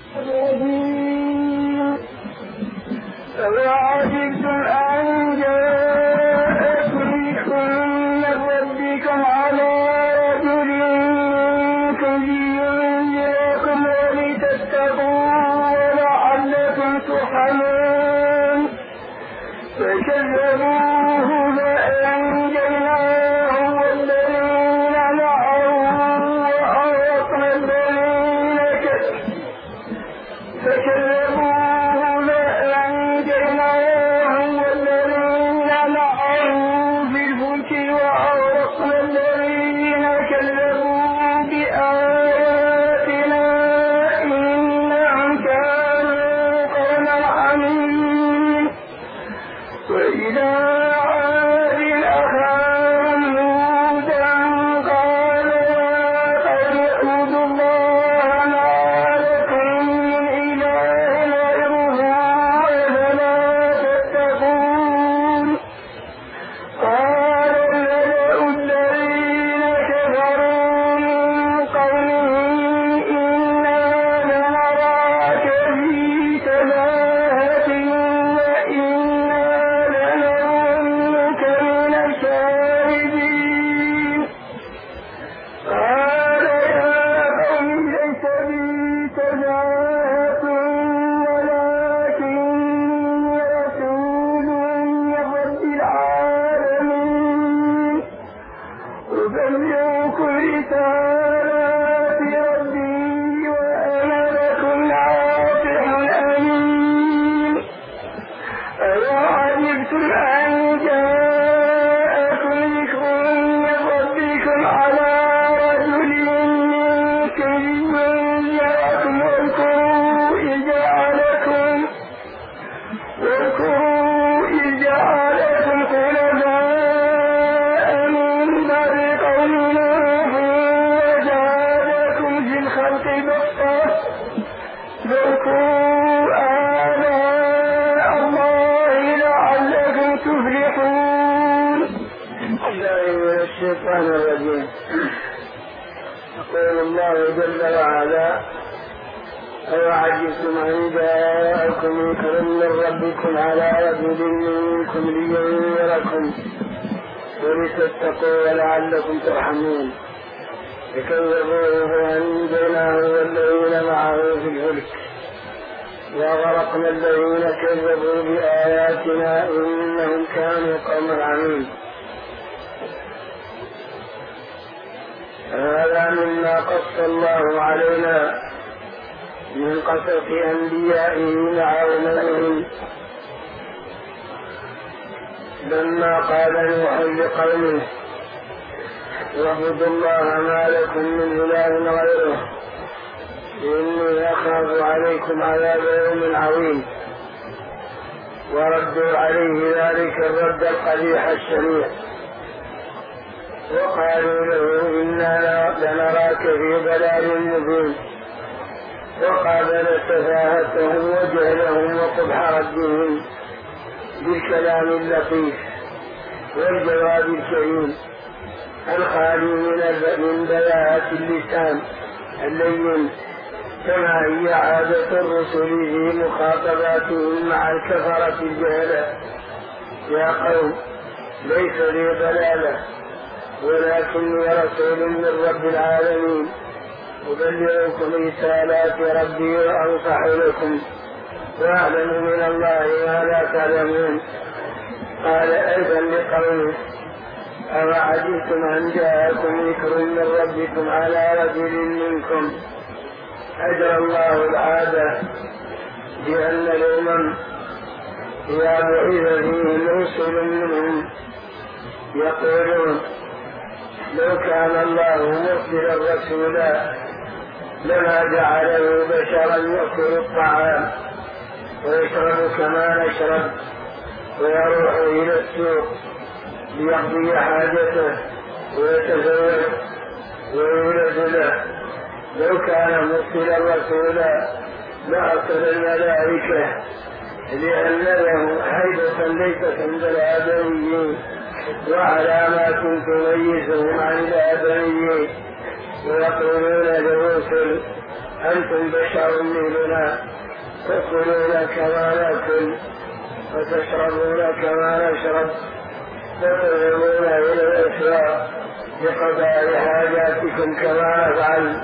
أَوَعَجِبْتُمْ أَنْ جَاءَكُمْ ذِكْرٌ مِّن رَّبِّكُمْ عَلَىٰ رَجُلٍ مِّنكُمْ لِيُنذِرَكُمْ وَلِتَتَّقُوا وَلَعَلَّكُمْ تُرْحَمُونَ فَكَذَّبُوهُ فَأَنجَيْنَاهُ وَالَّذِينَ مَعَهُ وَأَغْرَقْنَا الَّذِينَ كَذَّبُوا بِآيَاتِنَا إِنَّهُمْ كَانُوا قَوْمًا عَمِينَ وَإِلَىٰ عَادٍ أَخَاهُمْ هُودًا قَالَ يَا قَوْمِ اعْبُدُوا اللَّهَ مَا لَكُم مِّنْ إِلَٰهٍ غَيْرُهُ أَفَلَا تَتَّقُونَ قَالَ الْمَلَأُ الَّذِينَ كَفَرُوا مِن قَوْمِهِ إِنَّا لَنَرَاكَ فِي سَفَاهَةٍ وَإِنَّا لَنَظُنُّكَ مِنَ الْكَاذِبِينَ قَالَ يَا قَوْمِ لَيْسَ بِي سَفَاهَةٌ وَلَٰكِنِّي رَسُولٌ مِّن رَّبِّ الْعَالَمِينَ أُبَلِّغُكُمْ رِسَالَاتِ رَبِّي وَأَنَا لَكُمْ نَاصِحٌ أَمِينٌ أَوَعَجِبْتُمْ أَن جَاءَكُمْ ذِكْرٌ مِّن رَّبِّكُمْ عَلَىٰ رَجُلٍ مِّنكُمْ لِيُنذِرَكُمْ وَاذْكُرُوا إِذْ جَعَلَكُمْ خُلَفَاءَ مِن بَعْدِ قَوْمِ نُوحٍ وَزَادَكُمْ فِي الْخَلْقِ بَسْطَةً فاذكروا آلاء الله لعلكم تفلحون. الله من الشيطان الرجيم. يقول الله جل وعلا: أوعجبتم أن جاءكم ذكر من ربكم على رجل منكم لينذركم ولتتقوا ولعلكم ترحمون فكذبوه فأنجيناه والذين معه في الفلك وأغرقنا الذين كذبوا بآياتنا إنهم كانوا قوما عمين. هذا مما قص الله علينا من قصص أنبيائه مع أممهم لما قال نوح لقومه: واعبدوا الله ما لكم من إله غيره إني أخاف عليكم عذاب يوم عظيم. وردوا عليه ذلك الرد القبيح الشنيع وقالوا له: إنا لنراك في ضلال مبين. وقابل سفاهتهم وجهلهم وقبح ردهم بالكلام اللطيف والجواب الكريم الخالي من بلاءة اللسان اللين، كما هي عادة الرسل في مخاطباتهم مع الكفرة الجهلة: يا قوم ليس لي ضلالة ولكني رسول من رب العالمين أبلغكم رسالات ربي وأنصح لكم وأعلم من الله ما لا تعلمون. قال أيضا لقومه: أوعجبتم أن جاءكم ذكر من ربكم على رجل منكم. أجرى الله العادة بأن الأمم إذا بعث فيهم رسل منهم يقولون: لو كان الله مرسلا رسولا لما جعله بشرا يأكل الطعام ويشرب كما نشرب ويروح إلى السوق ليقضي حاجته ويتزوج ويولد له. لو كان مرسلا رسولا لأرسل الملائكة لأن له هيبة ليست عند الآدميين وعلامات تميزهم عن الآدميين. ويقولون للرسل أنتم بشر مثلنا تأكلون كما نأكل وتشربون كما نشرب وتذهبون إلى الأسواق لقضاء حاجاتكم كما نفعل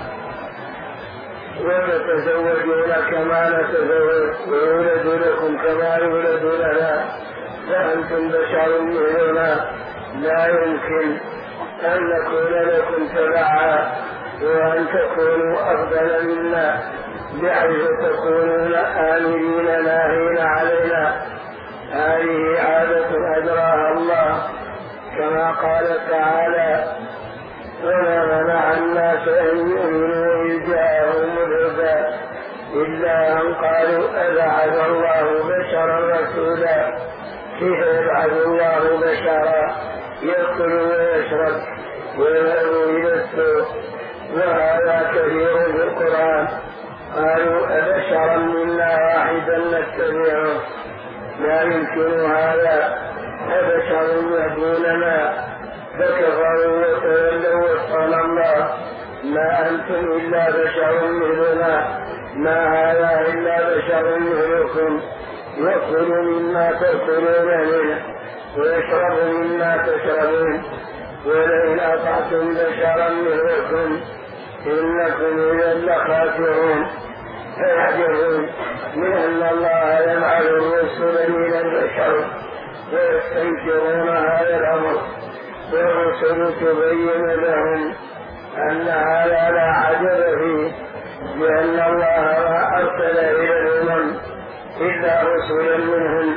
وتتزوجون كما نتزوج ويولد لكم كما يولد لنا فأنتم بشر مثلنا لا يمكن أن نكون لكم تبعا وأن تكونوا أفضل منا بحيث تكونون آمرين ناهين علينا. هذه عادة أجراها الله كما قال تعالى وما منع الناس أن يؤمنوا إذ جاءهم الهدى إلا أن قالوا أبعث الله بشرا رسولا. كيف يبعث الله بشرا يأكل ويشرب ويذهب إلى السوق؟ وهذا كثير في القرآن. قالوا أبشرا منا واحدا نتبعه لا يمكن هذا أبشر يهدوننا فكفروا وتولوا وقال الله ما أنتم إلا بشر مثلنا ما هذا إلا بشر مثلكم يأكل مما تأكلون منه ويشرب مما تشربون ولئن أطعتم بشرا مثلكم إنكم إذا لخاسرون. فيعجبون من أن الله يبعث الرسل من البشر ويستنكرون هذا الأمر والرسل تبين لهم أن هذا لا عجب فيه لأن الله ما أرسل إلى الأمم إلا رسلا منهم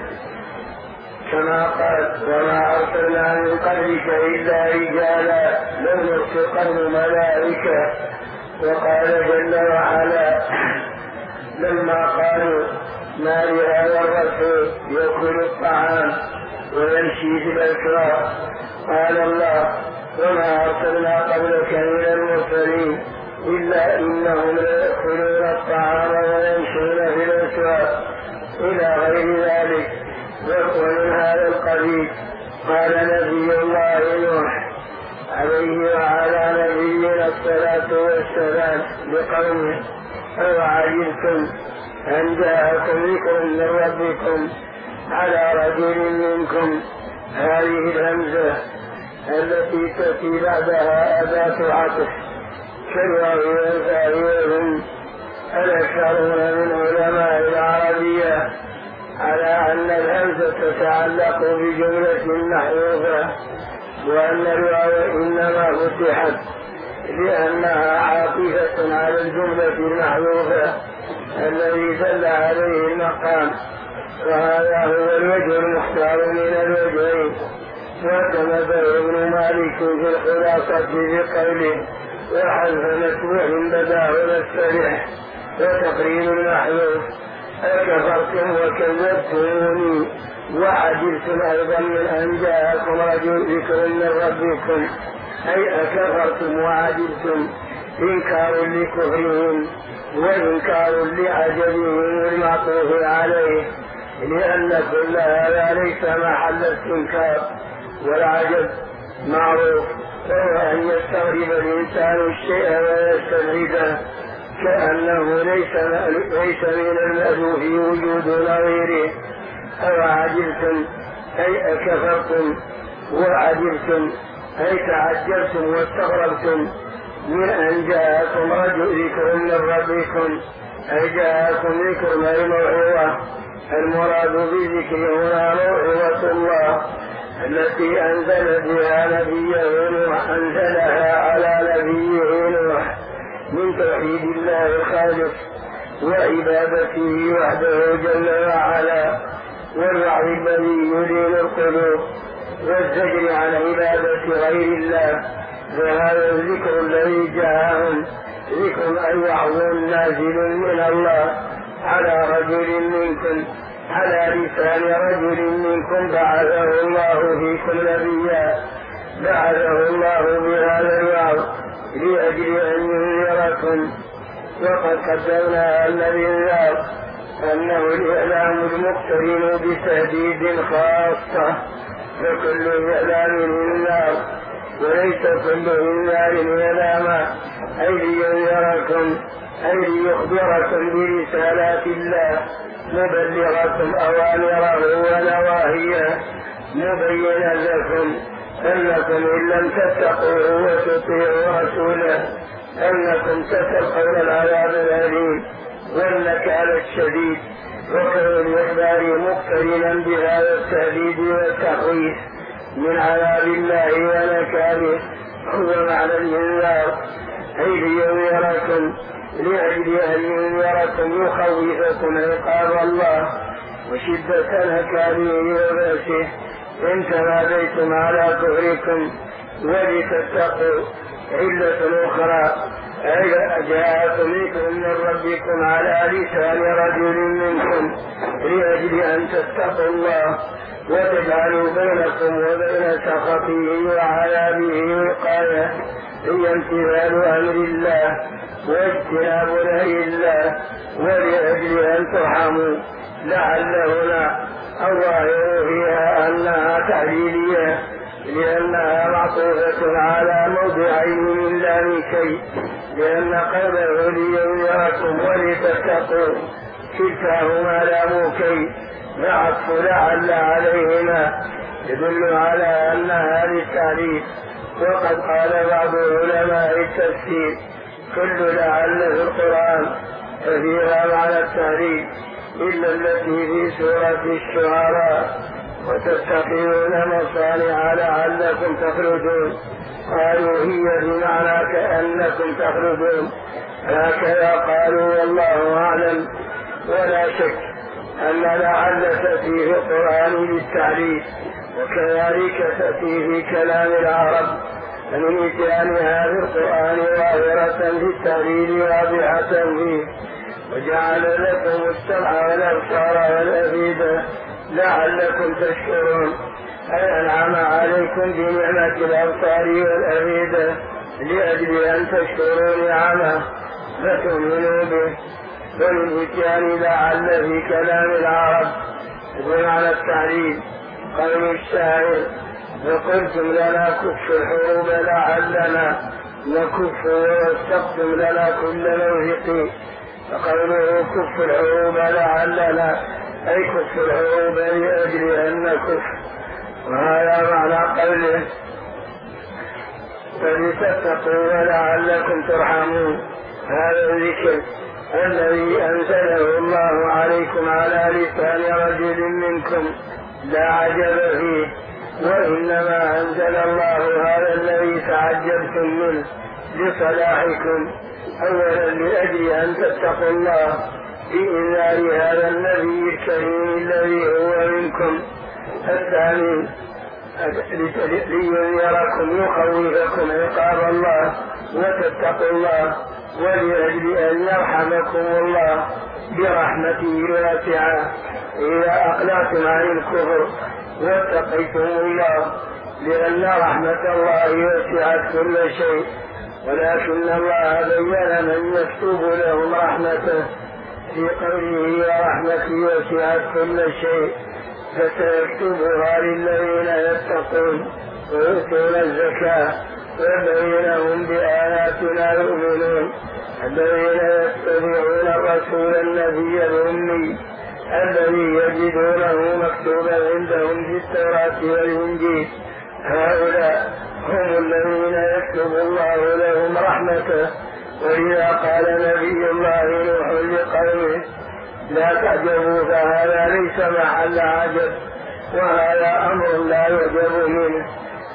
كما قال وما أرسلنا من قبلك إلا رجالا لم يرتقوا ملائكة. وقال جل وعلا لما قالوا ما لهذا الرسول يأكل الطعام ويمشي في الأسواق قال الله وما أرسلنا قبلك من المرسلين إلا إنهم ليأكلون الطعام ويمشون في الأسواق إلى غير ذلك. ومن هذا القبيل قال نبي الله نوح عليه وعلى نبينا الصلاة والسلام لقومه أوعجبتم أن جاءكم ذكر من ربكم على رجل منكم. هذه الهمزة التي تأتي بعدها أداة عطف كالواو والفاعل الأكثرون من علماء العربية على أن الهمزة تتعلق بجملة محذوفة وأن الواو إنما فتحت لأنها عاطفة على الجملة المحذوفة الذي دل عليه المقام. وهذا هو الوجه المختار من الوجهين. واعتمد ابن مالك في الخلاصة بقوله وحذف متبوع بداه نستريح وتقريب المحذوف أكفرتم وكذبتموني وعجبتم أيضا من أن جاءكم رجل ذكر من ربكم أي أكفرتم وعجبتم إنكار لكفرهم وإنكار لعجبهم المعطوف عليه لأن كل هذا ليس محل استنكار والعجب معروف وهو أن يستغرب الإنسان الشيء ويستبعده كأنه ليس من المألوف وجود غيره. أو عجبتم أي أكفرتم وعجبتم أي تعجبتم واستغربتم من أن جاءكم رجل ذكر من ربكم أي جاءكم ذكر من الموعظة. المراد بذكر هنا موعظة الله التي أنزل بها نبيه نوح أنزلها على نبيه نوح من توحيد الله الخالق وعبادته وحده جل وعلا والوعظ الذي يلين القلوب والزجر عن عبادة غير الله. وهذا الذكر الذي جاءهم ذكر أي وعظ نازل من الله على رجل منكم على لسان رجل منكم بعثه الله فيكم نبيا بعثه الله بهذا الوعظ لأجل أن ينذركم. وقد قدمنا أن الإنذار أنه الإعلام المقترن بتهديد خاصة فكل إعلام إنذار وليس كل إنذار إعلاما أي لينذركم أي ليخبركم برسالات الله مبلغكم أوامره ونواهيه مبينا لكم أنكم إن لم تتقوه وتطيعوا رسوله أنكم ستلقون العذاب الأليم والنكال الشديد. وكون الإخبار مقترنا بهذا التهديد والتخويف من عذاب الله ونكاله هو معنى الإنذار، أي لينذركم لأجل أن ينذركم يخوفكم عقاب الله وشدة نكاله وبأسه إن تماديتم على كفركم. ولتتقوا علة أخرى جاءكم ذكر من ربكم على لسان رجل منكم لأجل أن تتقوا الله وتجعلوا بينكم وبين سخطه وعذابه وقاية هي امتثال أمر الله واجتناب نهي الله ولأجل أن ترحموا. لعلهنا الظاهر فيها أنها تعليلية لأنها معطوفة على موضعين من لام شيء، لأن قوله لينذركم ولتتقوا كلتاهما لام كي فعطف لعل عليهما يدل على أنها للتعليل. وقد قال بعض علماء التفسير كل لعل في القرآن ففيها معنى التعليل إلا التي في سورة الشعراء وتتقون مصانع لعلكم تخرجون. قالوا هي بمعنى كأنكم تخرجون، هكذا قالوا والله أعلم. ولا شك أن لعل تأتي في القرآن للتعليل وكذلك تأتي في كلام العرب، فمن إتيانها في القرآن ظاهرة في التعليل واضحة فيه. وجعل لكم السمع والأبصار والأفئدة لعلكم تشكرون، أي أنعم عليكم بنعمة الأبصار والأفئدة لأجل أن تشكروا نعمه فتؤمنوا به. ومن إتيان لعل في كلام العرب بمعنى التعليل قول الشاعر فقلتم لنا كف الحروب لعلنا نكف واستقتم لنا كل موثق. فقوله كف الحروب لعلنا أي كف الحروب لأجل أن نكف. وهذا معنى قوله فلتتقوا ولعلكم ترحمون. هذا الذكر الذي أنزله الله عليكم على لسان رجل منكم لا عجب فيه، وإنما أنزل الله هذا الذي تعجبتم منه لصلاحكم، أولا لأجل أن تتقوا الله بإنذار هذا النبي الكريم الذي هو منكم. الثاني لينذركم يخوفكم عقاب الله وتتقوا الله، ولأجل أن يرحمكم الله برحمته الواسعة إذا أقلعتم عن الكفر واتقيتم الله، لأن رحمة الله وسعت كل شيء، ولكن الله بين من يكتب لهم رحمته في قوله ورحمتي وسعت كل شيء، فسيكتبها للذين يتقون ويؤتون الزكاة والذين هم بآياتنا يؤمنون، الذين يتبعون الرسول النبي الأمي الذي يجدونه مكتوبا عندهم في التوراة والإنجيل. هؤلاء هم الذين يكتب الله لهم رحمته. ولذا قال نبي الله نوح لقومه لا تعجبوا فهذا ليس محل عجب، وهذا أمر لا يعجب منه،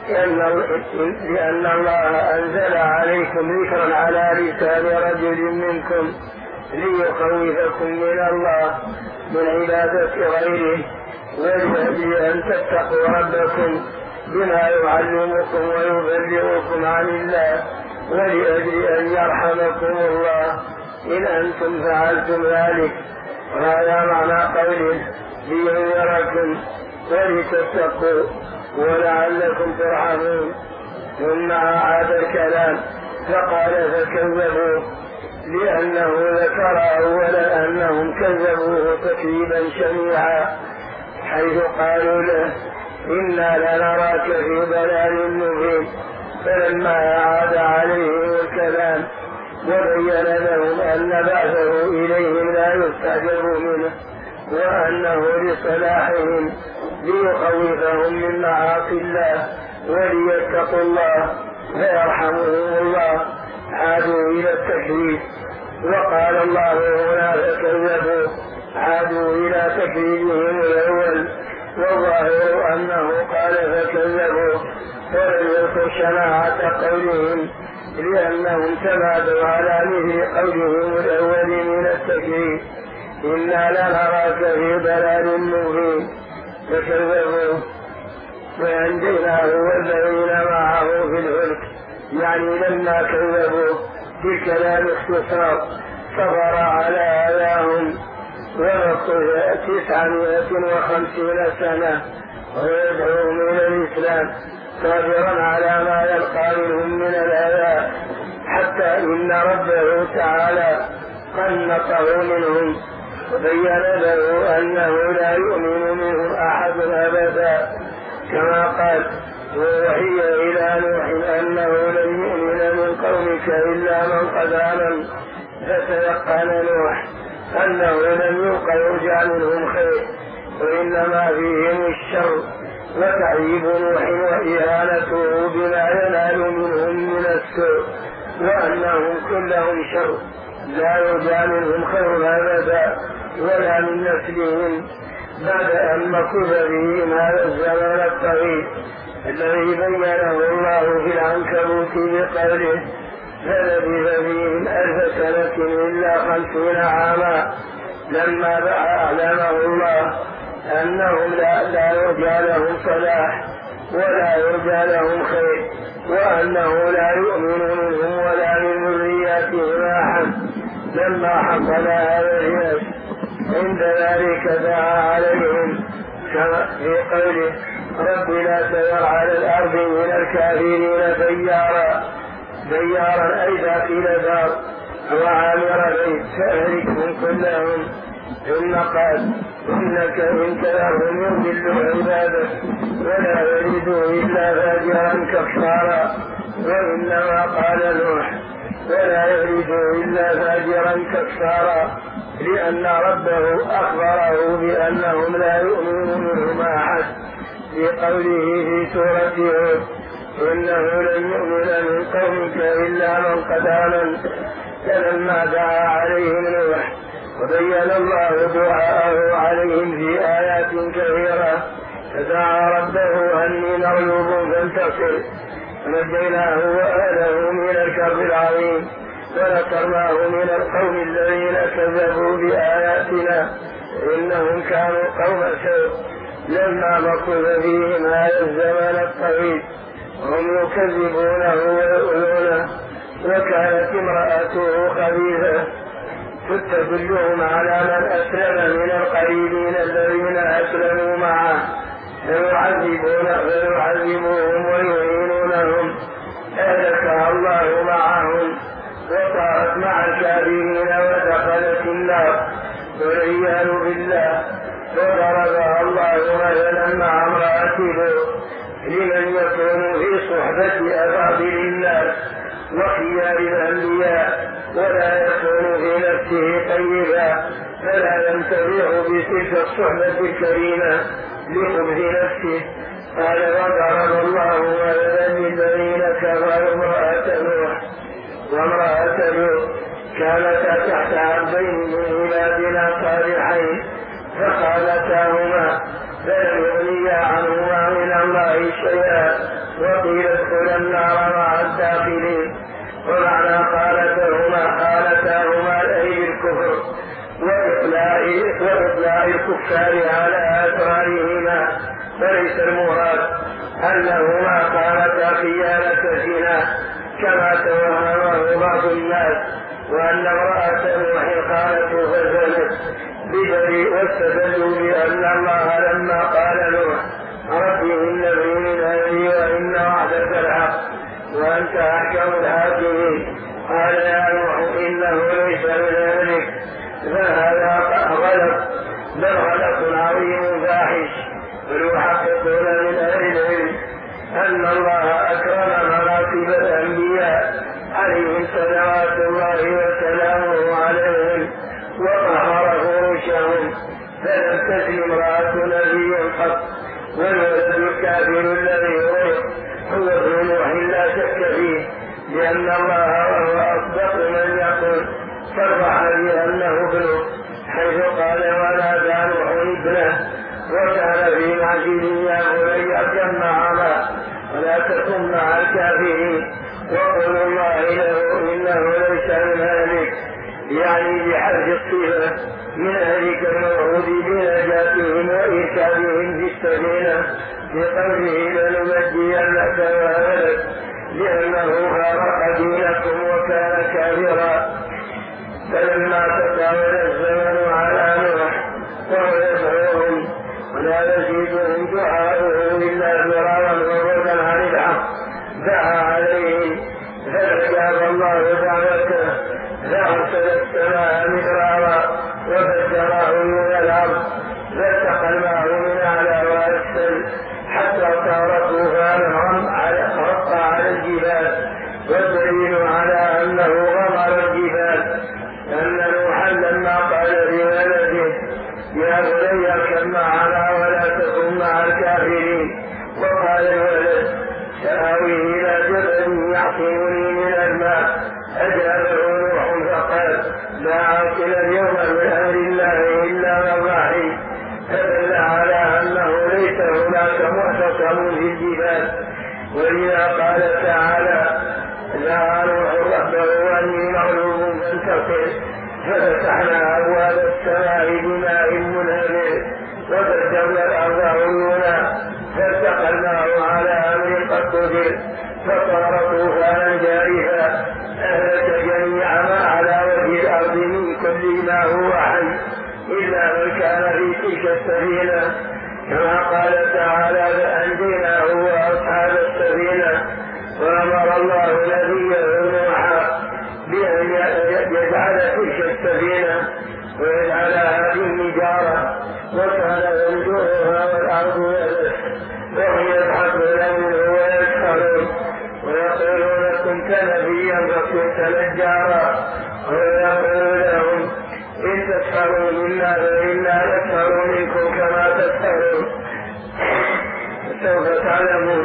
لأن الله أنزل عليكم ذكرا على لسان رجل منكم ليخوفكم من الله من عبادة غيره، ولأجل أن تتقوا ربكم بما يعلمكم ويبلغكم عن الله، ولأجل أن يرحمكم الله إن أنتم فعلتم ذلك. وهذا معنى قوله لينذركم ولتتقوا ولعلكم ترحمون. ثم أعاد الكلام فقال فكذبوا، لأنه ذكر أولا أنهم كذبوه تكذيبا شنيعا، حيث قالوا له إنا لنراك في ضلال مبين. فلما أعاد عليهم الكلام وبين لهم أن بعثه إليهم لا يستعجب منه، وأنه لصلاحهم ليخوفهم من معاصي الله وليتقوا الله فيرحمهم الله. عادوا إلى التكذيب. وقال الله هنا فكذبوا، عادوا إلى تكذيبهم الأول، والظاهر أنه قال فكذبوا ولم يذكر شناعة قولهم، لأنهم تمادوا على مثل قولهم الأول من التكذيب: إنا لنراك في ضلال مبين. فكذبوا فأنجيناه والذين معه في الفلك، يعني لما كذبوا بالكلام اختصار صبر على أذاهم ونقض 950 سنة ويدعوهم إلى الإسلام صابرا على ما يلقى منهم من الأذى، حتى إن ربه تعالى قنطه منهم وبين له أنه لا يؤمن منهم أحد أبدا، كما قال: ووحي إلى نوح أنه لن يؤمن من قومك إلا من قد آمن. فتيقن نوح أنه لم يبق يرجع منهم خير، وإنما فيهم الشر، وتعيب نوح وإهانته بما ينال منهم من السوء، وأنهم كلهم شر لا يرجع منهم خير أبدا ولا من نسلهم، بعد أن مكث بهم هذا الزمن الطويل الذي بينه الله في العنكبوت بقوله: فلبث فيهم 1000 سنة إلا 50 عاما، لما أعلمه الله أنهم لا يرجى لهم صلاح ولا يرجى لهم خير، وأنه لا يؤمن منهم ولا من ذرياتهم أحد. لما حصل هذا اليأس عند ذلك دعا عليهم كما في قوله: رب لا تذر على الأرض من الكافرين ديارا أي داخل دار وعامر بيت فأهلكهم كلهم. ثم قال: إنك إن تذرهم يضلوا عبادك ولا يريدوا إلا فاجرا كفارا. وإنما قال نوح: ولا يريدوا إلا فاجرا كفارا، لأن ربه أخبره بأنهم لا يؤمن منهم أحد في قوله في سورة هود: إنه لن يؤمن من قومك إلا من قد آمن. فلما دعا عليهم نوح وبين الله دعاءه عليهم في آيات كثيرة، فدعا ربه أني مغلوب فانتصر، فنجيناه وأهله من الكرب العظيم ونصرناه من القوم الذين كذبوا بآياتنا إنهم كانوا قوم سوء. لما مكث فيهم هذا الزمن الطويل وهم يكذبونه ويؤذونه، وكانت امرأته خبيثة تدلهم على من أسلم من القريبين الذين أسلموا معه فيعذبوهم ويعينونهم، أهلكها الله معهم وصارت مع الكافرين ودخلت النار والعياذ بالله. وضربها الله مثلا مع امرأة لوط لمن يكون في صحبة أفاضل الناس وخيار الأنبياء ولا يكون في نفسه طيبا، فلا ينتفع بتلك الصحبة الكريمة لخبث نفسه. قال: وضرب الله مثلا للذين كفروا امرأة نوح وامرأة لوط كانتا تحت عبدين من عبادنا صالحين فخالتاهما فلم يغنيا عنهما من الله شيئا وقيل ادخلا النار مع الداخلين. ومعنى خالتاهما أي بالكفر وإطلاع الكفار على أسرارهما، فليس المراد أنهما كانتا خيانة زنا كما توهمه بعض الناس، وأن امرأة نوح خالته فزنت بدليل، واستدلوا بأن الله لما قال نوح: رب إن ابني من أهلي وإن وعدك الحق وأنت أحكم الحاكمين، قال: يا نوح إنه ليس من أهلك فهذا غلط، بل غلط عظيم فاحش. ويحققون من أهل العلم أن الله أكرم مراتب الأنبياء عليهم صلوات الله فلم تزن امرأة نبي قط، والولد الكافر الذي هو ابن نوح لا شك فيه، لأن الله وهو أصدق من يقول صرح بأنه ابنه، حيث قال ونادى نوح ابنه وكان في معجل يا بني اركب معنا ولا تكن مع الكافرين، وقل الله له إنه ليس من أهلك، يعني بحذف الصفة من أهلك الموعود بنجاتهم وإركابهم في السفينة، بقوله لننجينك وأهلك لأنه فارق دينكم وكان كافرا. فلما تطاول الزمن على نوح وهو يدعوهم ولا يزيدهم دعاؤه إلا فرارا وبعدا عن الحق، دعا عليهم فاستجاب الله دعوته، فأرسل السماء مدرارا وفجر عيون الأرض فالتقى الماء من أعلى وأسفل حتى صار طوفانا غطى على الجبال، والدليل على أنه غمر الجبال أن نوحا لما قال لولده يا بني اركب معنا ولا تكن مع الكافرين، وقال الولد سآوي إلى جبل يعصمني من الماء، أجابه نوح فقال لا عاصم اليوم من أمر الله إلا من رحم، فدل على أنه ليس هناك معتصم في الجبال. ولذا قال تعالى دعا نوح ربه أني مغلوب فانتصر، ففتحنا أبواب السماء بماء منهمر وفجرنا الأرض عيونا فالتقى الماء على أمر قد قدر فصار طوفانا جارفا أهلك جميع ما على وجه الأرض من كل ما هو حي إلا من كان في تلك السفينة، كما قال تعالى فأنجيناه وأصحاب السفينة. وأمر الله نبيه نوحا بأن يجعل تلك السفينة ويجعلها بالنجارة، وكان ينجرها والأرض يبس، وهم يضحكون منه ويسخرون ويقولون كنت نبيا فكنت نجارا، ويقول لهم إن تسخروا منا فإنا نسخر منكم كما تسخرون سوف تعلمون.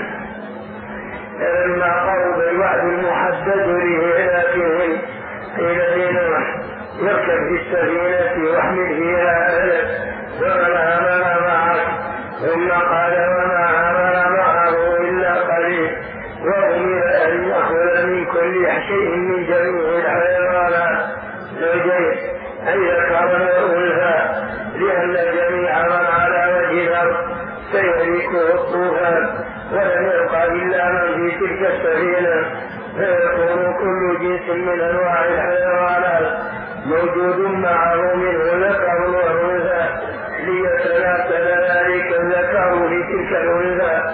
فلما قرب الوعد المحدد لهلاكهم قيل لنوح يركب في السفينة واحمل فيها أهلك ومن آمن معك، ثم قال وما آمن معه إلا قليل، وأمر أن يأخذ من كل شيء من جميع الحيوانات زوجين أي ذكرا وأنثى، لأن جميع من على وجه الأرض سيهلكه الطوفان ولم يبقى إلا من في تلك السفينة، فيكون كل جنس من أنواع الحيوانات موجود معه منه ذكر وأنثى ليتناسل ذلك الذكر لتلك الأنثى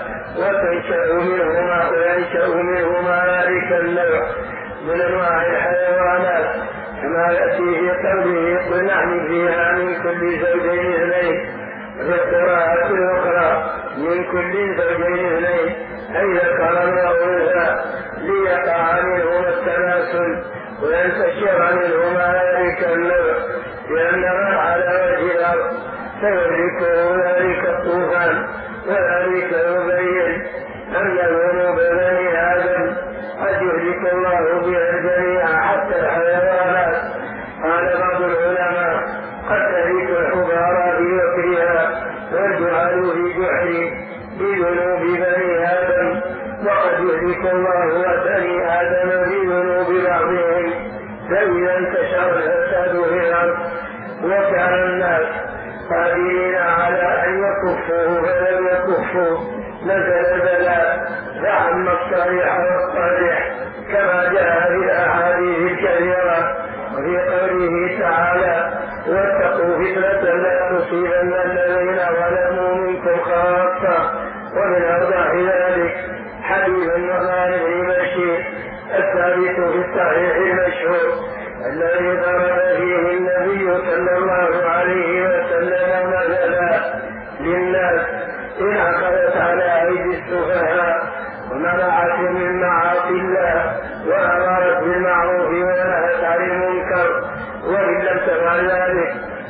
وينشأ منهما ذلك النوع من أنواع الحيوانات، كما يأتي في قوله قل نحمل فيها من كل زوجين اثنين، وفي القراءة الأخرى من كل زوجين اثنين أي ذكرا وأنثى ليقع منهما التناسل وينتشر منهما ذلك النوع، لأن من على وجه الأرض سيدركه ذلك الطوفان، وذلك يبين أن ذنوب بني آدم قد يهلك الله بها الجميع حتى الحيوانات. قال بعض العلماء قد تهلك الحبارى بوكرها والجعل في جحر بذنوب بني آدم، وقد يهلك الله بني آدم بذنوب بعضهم، فإذا انتشر الفساد في الأرض وكان الناس قادرين على أن يكفوه فلم يكفوا نزل البلاء فعم الصالح والصالح، كما جاء في الأحاديث الكثيرة وفي قوله تعالى واتقوا فتنة لا تصيبن الذين ظلموا منكم خاصة. ومن أوضح ذلك حديث النعمان بن بشير الثابت في الصحيح المشهور الذي ضرب فيه النبي صلى الله عليه وسلم مثلا للناس إن أخذت على أيدي السفهاء ومنعت من معاصي الله وأمرت بالمعروف ونهت عن المنكر، وإن لم تفعل ذلك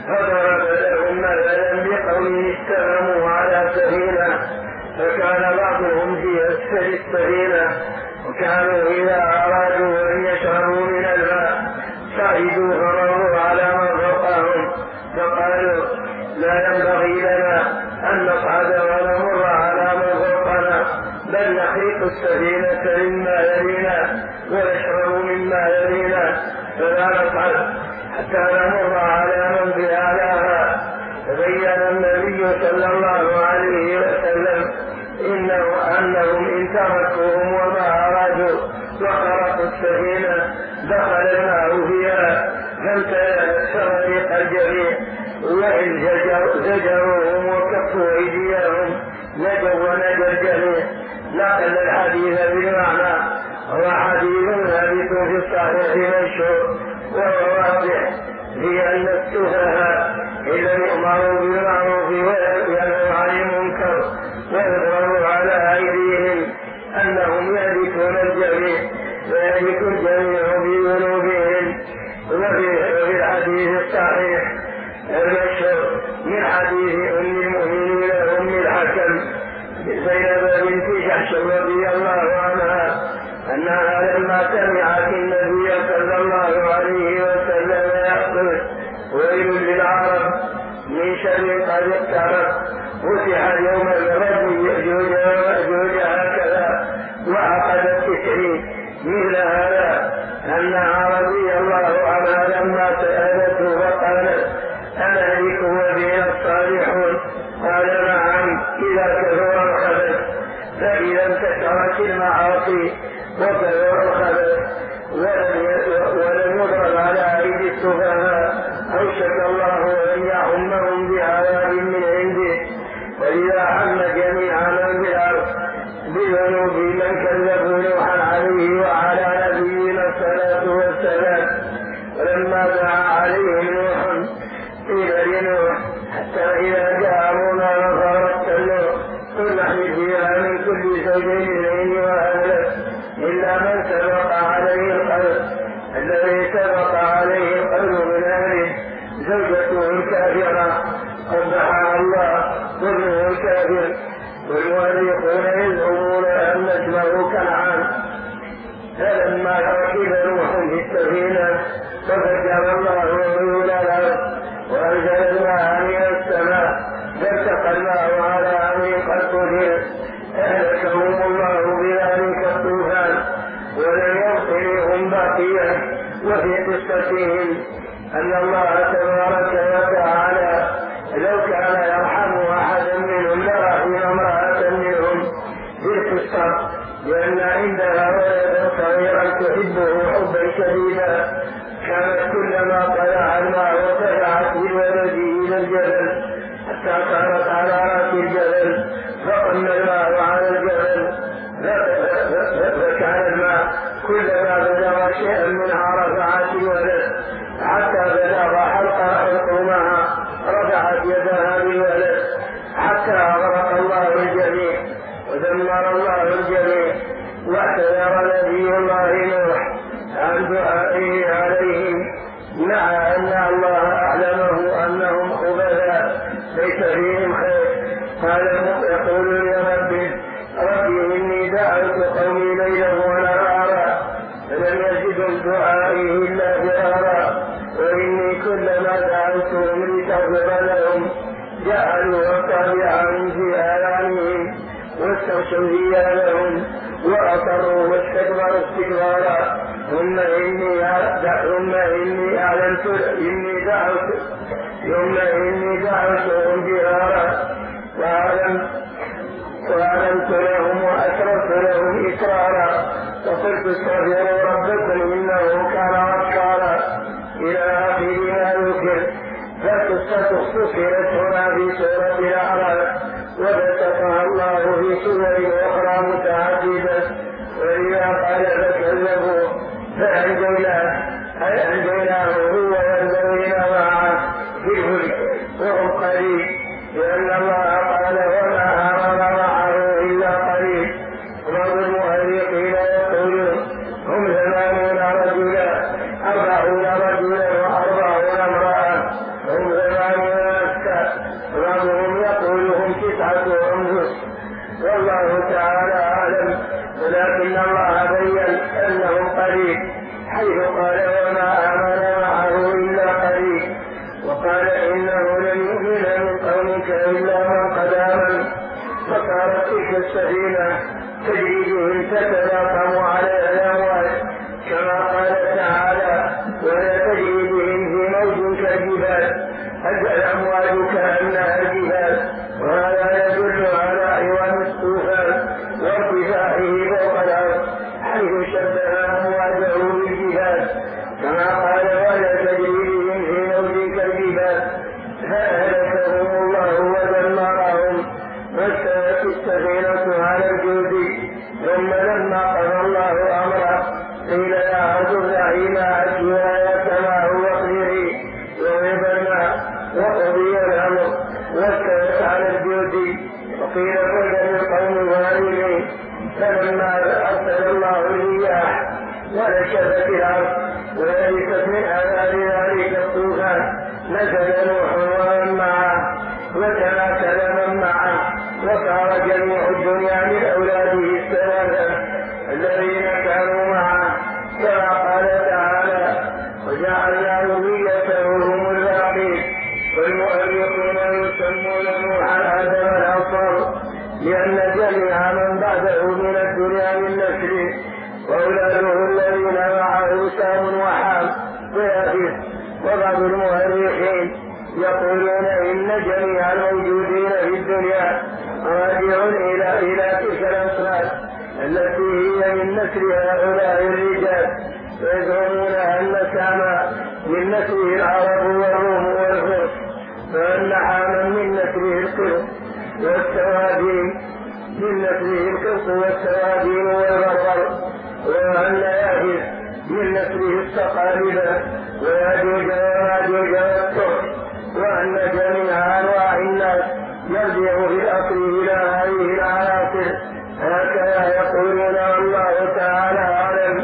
فضرب لهم مثلا بقوله استهموا على سفينة فكان بعضهم في أسفل السفينة وكانوا إذا أرادوا أن يشربوا من الماء صعدوا فمروا على من فوقهم فقالوا لا ينبغي لنا أن نصعد ونمر على من فوقنا بل نخرق السفينة مما يلينا ونشرب مما يلينا فلا نصعد حتى نمر على من بأعلاها. فبين النبي صلى الله عليه وسلم أنهم إن تركوهم وما أرادوا وخرقوا السفينة دخل الماء فيها فانتهى الجميع وإن زجروهم وكفوا أيديهم نجوا ونجى الجميع. نقل الحديث بالمعنى هو حديث ثابت في الصحيح مشهور وهو واضح في أن السفهاء إذا يؤمروا بالمعروف وينهوا عن المنكر ويضربوا على أيديهم أنهم يهلكون الجميع ويهلك الجميع بذنوبهم. وفي الحديث الصحيح المشهور من حديث أم المؤمنين أم الحكم زينب بنت جحش رضي الله عنها أنها لما سمعت النبي صلى الله عليه وسلم يقول ويل للعرب من شر قد اقترب فتح اليوم الرجل يأجوج ومأجوج هكذا وعقدت 90 مثل هذا أنها رضي الله عنها لما سألته وقالت أمهلك وبنا الصالحون قال نعم إذا كثر الخبث فإذا انتشرت المعاصي وكثر الخبث ولم يضرب على أيدي السفهاء أوشك الله أن يعمهم بعذاب من عنده. ولذا عم جميع من بالأرض بذنوب من كذبوا نوحا عليه وعلى نبينا الصلاة والسلام. ولما دعا عليهم نوح قيل لنوح حتى إذا جاء أمرنا وفارت النور قل نحن فيها من كل زوجين اثنين وأهلك إلا من سبق عليه القول الذي سبق عليه القول من أهله زوجته الكافرة قبحها الله ظلمه الكافر. والمؤرخون يزعمون أن اسمه كنعان. فلما ركب نوح في السفينة ففجر الله عيون الأرض وأنزل الماء من السماء فالتقى الماء على عميق الطفيل أهلكهم الله بذلك الطوفان ولم يبقيهم باقيا. وفي قصتهم أن الله تبارك وتعالى لو كان يرحم أحدا منهم لرحم امرأة منهم بالقصة لأن عندها ولدا صغيرا تحبه حبا شديدا كانت كلما طلع الماء وطلعت بالولد إلى الجبل حتى صارت على رأس الجبل فقم الماء على الجبل فكان الماء كلما بلغ شيئا منها رفعت الولد حتى بلغ حلقومها رفعت يدها بالولد حتى أغرق الله الجميع ودمر الله الجميع. واعتذر نبي الله نوح عن دعائه عليهم مع أن الله أعلمه أنهم خبثاء ليس فيهم خير. قال يقول لربه ربي إني دعوت قومي ليلا ونهارا فلم يزدهم دعائي إلا فرارا وإني كلما دعوتهم لتغفر لهم جعلوا أصابعهم في آذانهم واستغشوا ثيابهم وأصروا واستكبروا استكبارا ثم إني دعوتهم جهارا وأعلنت لهم وأسررت لهم إسرارا وقلت استغفروا ربكم إنه كان غفارا إلى آخر ما ذكر. فالقصة اختصرت هنا في سورة الأعراف وذكرها الله في سور أخرى متعددة. ولذا قال فكذبوا فأنجيناه هو والذين معه في الفلك وهم قليل لأن الله قال وما هرب معه إلا قليل. بعض المؤرخين يقولون هم 80 رجلا 40 رجلا و40 امرأة هم 80 الأمواج كأنها الجبال، وهذا يدل على عظم الطوفان وارتفاعه فوق الأرض، حيث شبه أمواجه بالجبال، كما قال ولا تجري بهم في موج كالجبال، فأهلكهم الله ودمرهم. واستوت السفينة على الجود، ثم لما قضى الله أمره قيل يا أرض ابلعي ماءك ويا سماء واقلعي وغيب الماء وقضي الأمر، واستوت على الجود. وقيل بعدا للقوم الظالمين. فلما أرسل الله الرياح ونشفت الأرض ولبست من عذاب ذلك الطوفان، نزل نوح ومن معه وتماثل من معه، وصار جميع الدنيا من أولاده الثلاثة الذين كانوا معه، كما قال تعالى وجعلنا ذريته هم الباقين. والمؤرخون يسمون نوحا آدم الأصغر، لأن جميع من بعده من الدنيا من نسله، وأولاده الذين معه سام وحام ويافث. وبعض المؤرخين يقولون إن جميع الموجودين في الدنيا راجع إلى تلك الأصناف التي هي من نسل هؤلاء الرجال، ويزعمون أن سام من نسله العرب والروم والفرس، وأن حاما من نسله القرط والسوادين من نسله القرط والسوادين والبربر، وأن يافث من نسله الصقالبة ويأجوج وماجوج والترك، وأن جميع أنواع الناس يرجع في الأصل إلى هذه العناصر. هكذا يقولون والله تعالى أعلم.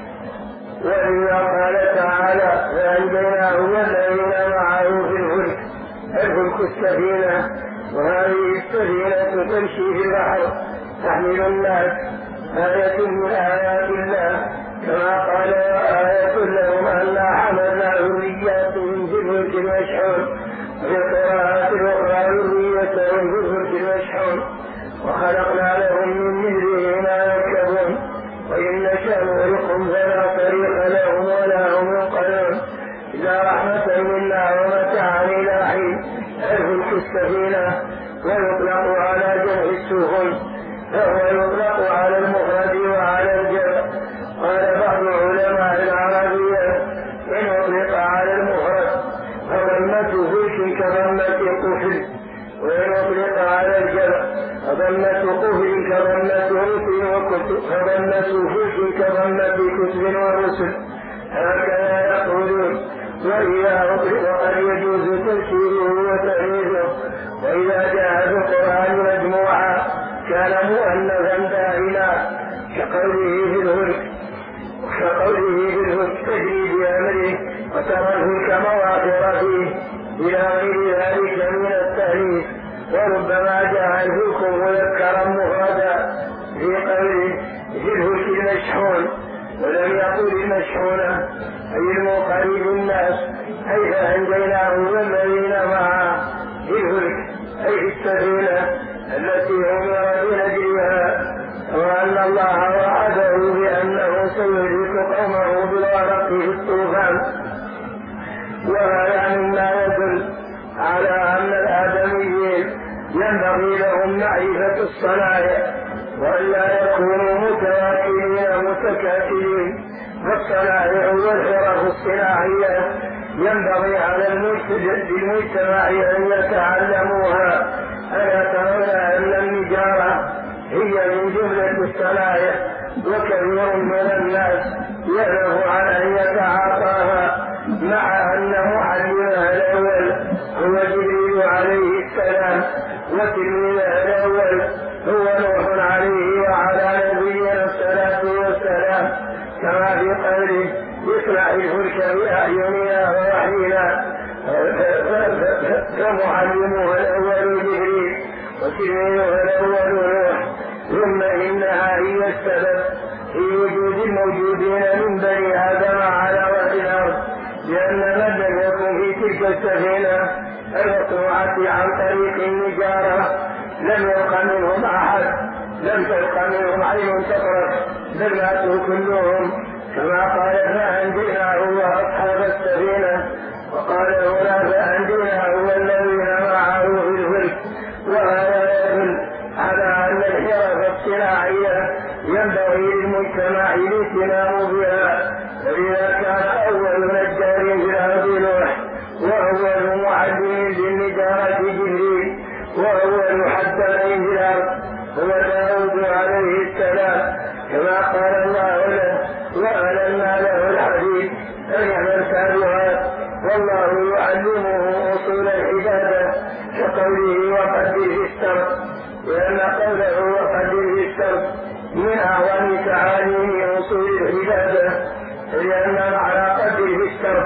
وإذا قال تعالى فأنجيناه والذين معه في الفلك، الفلك السفينة، وهذه السفينة تمشي في البحر تحمل الناس، آية من آيات الله، كما قال آية لهم أنا حملنا ذرياتهم في الفلك المشحون، وفي القراءات الأخرى ذريتهم في الفلك المشحون، وخلقنا لهم من مثله ما يركبون، وإن نشأ نغرقهم فلا طريق لهم ولا هم ينقذون، إلا رحمة منا ومتاعا إلى حين. الفلك السفينة ويطلق على جمع السفن، فهو يطلق على المفرد وعلى الجمع. قال بعض علماء العربية إن أطلق على المفرد فضمة فلك كضمة قفل، وإن أطلق على الجمع فضمة قفل كضمة رسل وكتب، فضمة فلك كضمة كتب ورسل، هكذا يقولون. وإذا أطلق قد يجوز تفسيره وتأويله، وإذا جاء في القرآن مجموعا كان مؤنثا دائما، كقوله في الفلك تجري بأمره، وترى الفلك مواخر فيه، إلى غير ذلك من التأنيث. وربما جاء الفلك مذكرا مفردا في قوله في الفلك المشحون، ولم يقل المشحونة أي المنقرب الناس، أي فأنجيناه والذين معه في الفلك أي في السفينة التي أمر بنجرها، وأن الله وعده بأنه سيهلك قومه بالغرق في الطوفان. وهذا مما يدل على أن الآدميين ينبغي لهم معرفة الصنائع، وألا يكونوا متواكلين متكاتلين. فالصنائع والحرف الصناعية ينبغي على المجتمع أن يتعلموها. ألا ترون أن النجارة هي من جملة الصنائع، وكثير من الناس يألف على أن يتعاطاها، مع أن معلمها الأول هو جبريل عليه السلام، وتلميذها الأول هو نوح عليه وعلى نبينا الصلاة والسلام، كما في قوله يصنع الفلك بأعيننا ووحينا، فمعلمها الأول جبريل وتلميذها الأول نوح. ثم إنها هي السبب في وجود الموجودين من بني آدم على وجه الأرض، لأن من لم يكن في تلك السفينة المصنوعة عن طريق النجارة لم يبق منهم أحد، لم تبق منهم عين تطرف، بل ماتوا كلهم، كما قال فأنجيناه وأصحاب السفينة. وقال هنا فأنجيناه يعلمه أصول العبادة كقوله وقدر في السرد، لأن قوله وقدر في السرد من أعظم تعاليم أصول العبادة، لأن معنى قدر في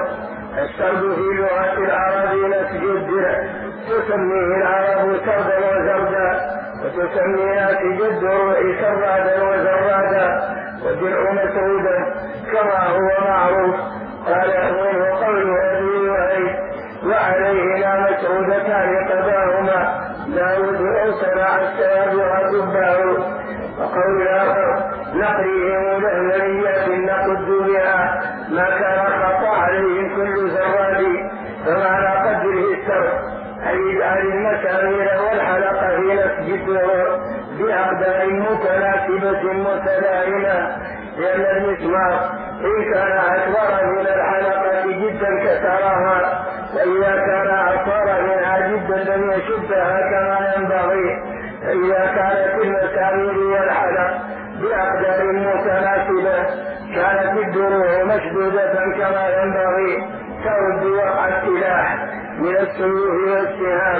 السرد في لغة العرب نسج الدرع، تسميه العرب سردا وزردا، وتسمي ناسج الدروع سرادا وزرادا، والدرع مسعودا كما هو معروف. قال منه قول أبي وعيد وعليهما مسعودتان قضاهما لا يدعو صنع السابع دباه. وقول آخر نقرهم لهليات نقد بها ما كان خطأ عليهم كل زراد. فمعنى قدره السرد أي اجعل المسامير والحلقة في نسج الدروع بأقدار متناسبة متلائمة، لأن المسمار إن كان أكبر من الحلقة جدا كسرها، وإذا كان أصغر منها جدا لم يشدها كما ينبغي. فإذا كانت المسامير والحلق بأقدار متناسبة كانت الدروع مشدودة كما ينبغي ترد وقع السلاح من السيوف والسهام.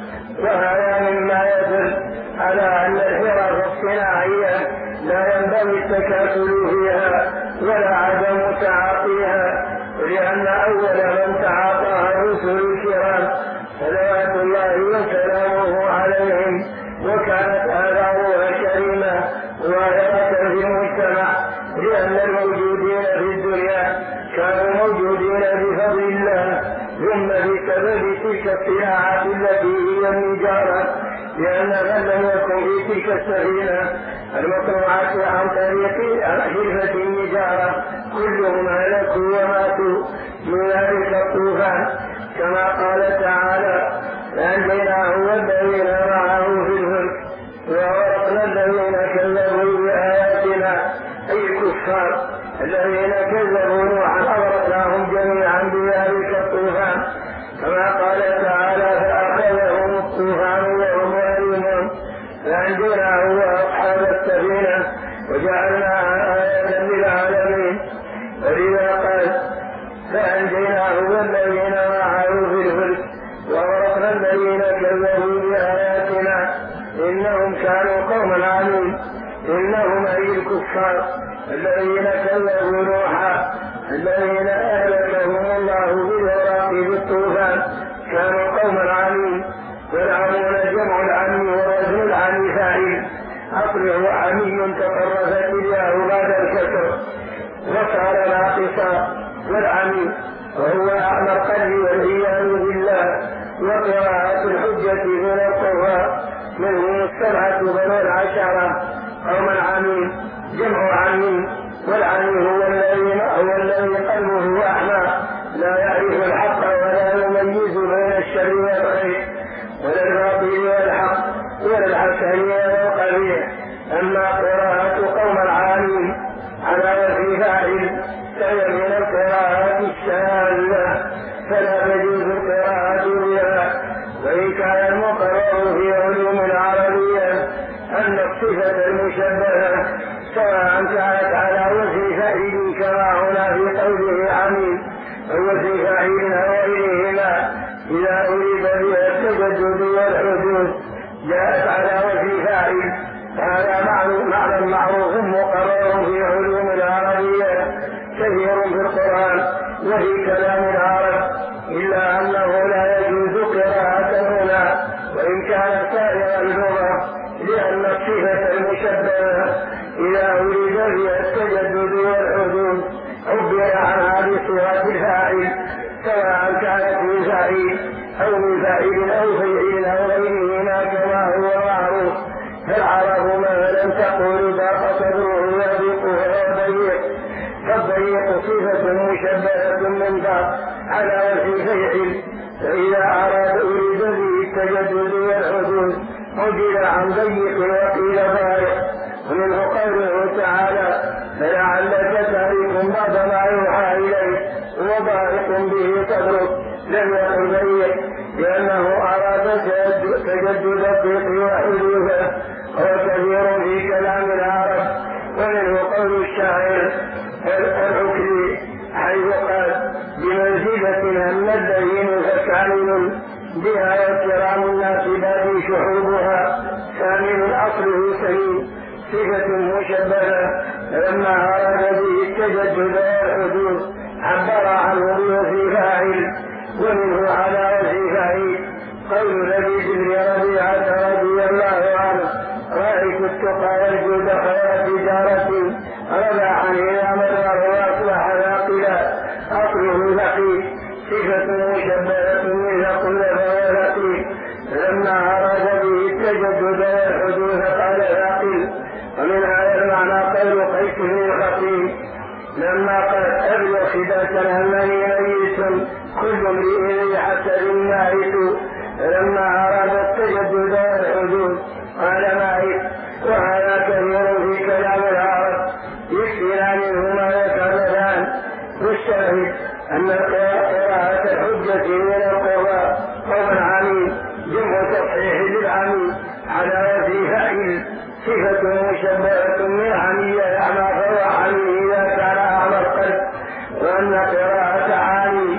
وهذا مما يدل على أن الحرف الصناعية لا ينبغي التكاسل فيها ولا عدم تعاطيها، لأن أول من تعاطاها الرسل الكرام صلوات الله وسلامه عليهم، وكانت آثارها كريمة ظاهرة في المجتمع، لأن الموجودين في الدنيا كانوا موجودين بفضل الله ثم بسبب تلك الصناعات التي هي النجارة، لأن من لم يكن في تلك السفينة المصنوعات عن طريق حرفة النجارة كلهم هلكوا وماتوا من ذلك الطوفان، كما قال تعالى فأنجيناه والذين معه في الفلك وأغرقنا الذين كذبوا بآياتنا، أي الكفار الذين كذبوا نوحا أغرقناهم جميعا بذلك الطوفان، كما قال تعالى فأخذهم الطوفان وهم ظالمون فأنجيناه وأصحاب السفينة وجعلناها آية للعالمين. ولذا قال فأنجيناه والذين معه في الفلك وأغرقنا الذين كذبوا بآياتنا إنهم كانوا قوما عمين. إنهم أي الكفار الذين كذبوا نوحا الذين أهلكهم الله بالغرق بالطوفان كانوا قوما عمين. والعمون جمع العمي ورجل العمي فاعل، أصله عمي تطرفت الياء بعد الكسر وصار ناقصا، والعمي وهو أعمى القلب والعياذ بالله. وقراءة الحجة من القراء منهم السبعة بنو العشرة قوما عمين جمع عمي، والعمي هو الذي قلبه أعمى لا يعرف الحق ولا يميز بين الشر والخير ولا الباطل والحق ولا الحسن ولا القبيح. أما قراءة قوم العامين على وجه فاعل فهي من القراءات الشاذة فلا تجوز القراءة بها. وإن كان المقرر في علوم العربية أن الصفة المشبهة سواء كانت على وجه فاعل كما هنا في قوله عمين أو وجه فاعل أو غيرهما إذا أريد بها التجدد والحدوث جاءت على وجه فاعل، هذا معنى معروف مقرر في علوم العربية كثير في القرآن وفي كلام العرب، إلا أنه لا يجوز قراءة هنا وإن كان سائر اللغة، لأن الصفة المشبهة إذا أريد بها التجدد والحدوث عبر عنها بصيغة الفاعل سواء كانت من فاعل أو من فاعل أو فعيل أو غيرهما كما هو معروف. فالعرب مثلا تقول ضاق صدره يضيق وهو ضيق، فالضيق صفة مشبهة من ضاق على وجه فعل، فإذا أريد به التجدد والحدوث عبر عن ضيق وقيل ضائق. ومنه قوله تعالى فلعلك تارك بعض ما يوحى إليك وضائق به صدرك لم يكن ضيق، لأنه أراد تجدد الضيق وحدوثه، وهو كثير في كلام العرب. ومنه قول الشاعر العكري حيث قال بمنزلة هم اللين مستعمل بها وكرام الناس بادي شعوبها ثامن أصله سليم صفة مشبهة لما أراد به التجدد والحدوث عبر عنه بوصف فاعل ومنه على وصف فاعل قول لبيد بن ربيعة رضي الله عنه رأيت التقى والجود خير تجارة ربحا إلى مدار وأصبح ثاقلا أصله ثقيل صفة مشبهة من كل ثقيل لما أراد به التجدد والحدوث قال ثاقل ومن هذا المعنى قول قيس بن خطيب لما قال أبلغ خداة أنني ميت كل امرئ حسب مائت لما أراد التجدد والحدوث قال مائت وهذا كثير في كلام العرب يكفينا منه ما يتعلمان والشاهد أن قراءة الحجة من القضاء قول عميم جمع تصحيح للعميم على وجه فاعل صفة مشبهة من عمية يعمى فهو عمي إذا كان أعمى القلب وأن قراءة عامي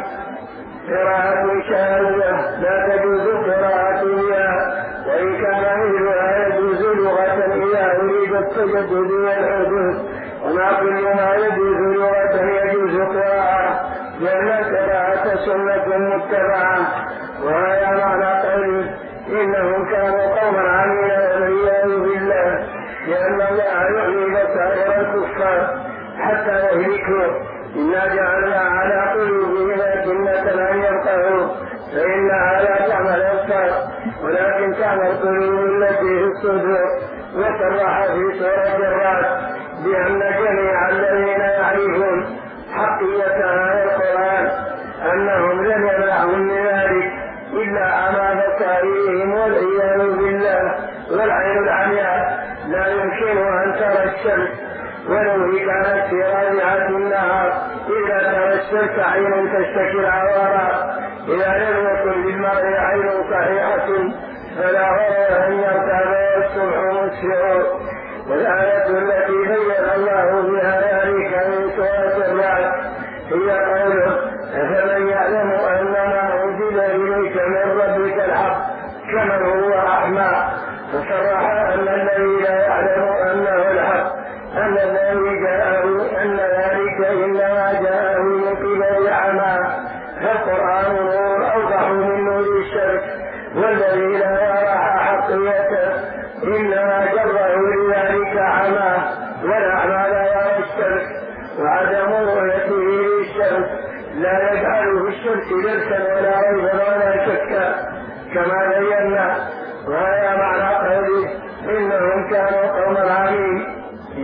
قراءة شاذة لا تجوز قراءتها وإن كان مثلها يجوز لغة إذا أريد التجدد والحدوث وما كل ما يجوز لغة يجوز قراءة لأن القراءة سنة متبعة وهذا معنى قوله إنهم كانوا قوما عمينا والعياذ بالله لأن الله يحيي بصائر الكفار حتى يهلكوا إنا جعلنا على قلوبهم أكنة أن يفقهوا فإنها لا تعمل الأبصار ولكن تعمل القلوب التي في الصدور وصرح في سورة الرعد بأن جميع الذين يعرفون حقية هذا القرآن أنهم لم يمنعهم من ذلك إلا أمام بصائرهم والعياذ بالله والعين العمياء لا يمكن أن ترى الشمس ولو كانت في رابعة النهار إذا ترى الشمس عين تشتكي العوارى إذا لم يكن للمرء عين صحيحة فلا غير أن يرتاب الصبح مسفر والآية التي بين الله بها ذلك من سورة الرعد هي قوله أفمن يعلم أن ما أنزل إليك من ربك الحق كمن هو أعمى فصرح أن الذي لا يعلم أنه الحق أن الذي جاءه أن ذلك إنما جاءه من قبل أعمى فالقرآن نور أوضح من نور الشمس والذي لا يرى حقيته إنما جره لذلك عمى والأعمى لا يرى الشمس وعدم رؤيته للشمس لا يجعل في الشمس درسا ولا ريبا ولا شكا كما بينا وهذا معنى قوله إنهم كانوا قوما عمين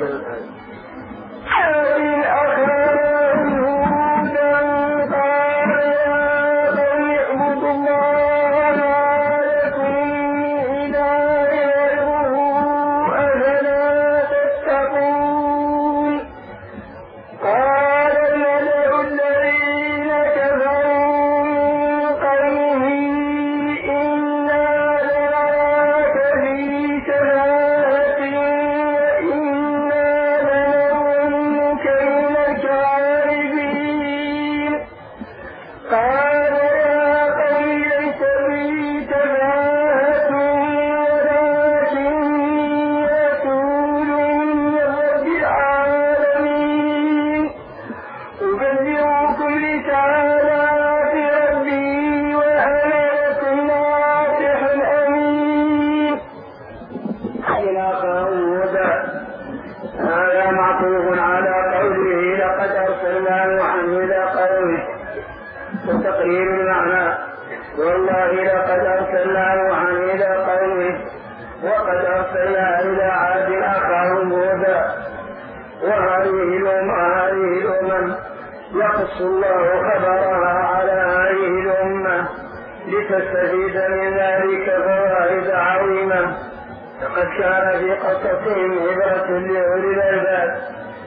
الله خبرها على هذه الأمة لتستفيد من ذلك فوائد عظيمة لقد كان في قصصهم عبرة لأولي الألباب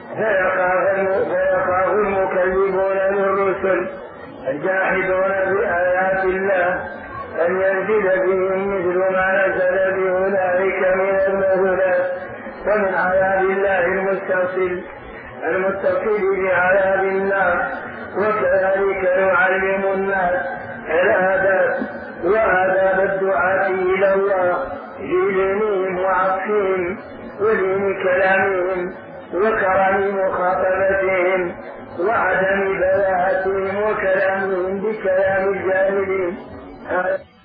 فيخاف المكذبون للرسل الجاحدون بآيات الله أن ينزل بهم مثل ما نزل بأولئك من المثلات ومن عذاب الله المتصل بعذاب النار وكذلك يعلم الناس وآداب الدعاة إلى الله لدينهم وعطفهم ودين كلامهم وكرم مخاطبتهم وعدم بلاءتهم وكلامهم بكلام الجاهلين.